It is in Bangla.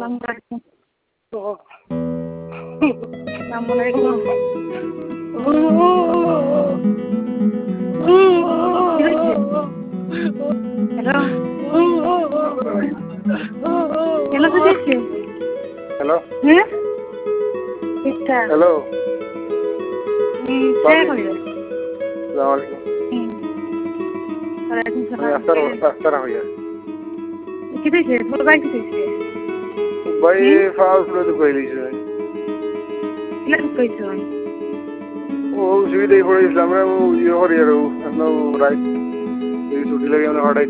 Assalamualaikum. Assalamualaikum. Hello. Hello দিয়েছে। হ্যালো হ্যাঁ ঠিকটা হ্যালো কে কইলো? আসসালামু আলাইকুম ওয়ালাইকুম আমি সালাম। আস্তারা হইয়া কি দিয়েছে? তোর বাইক দিয়েছে। ভাই ফাউল তো কইলিছে কি কইছো? ও সুবিধাই পড়ে ইসলাম রে ও ইয়ে হরিয়ার ও রাইট এই ছুটি লাগে আমরা হঠাৎ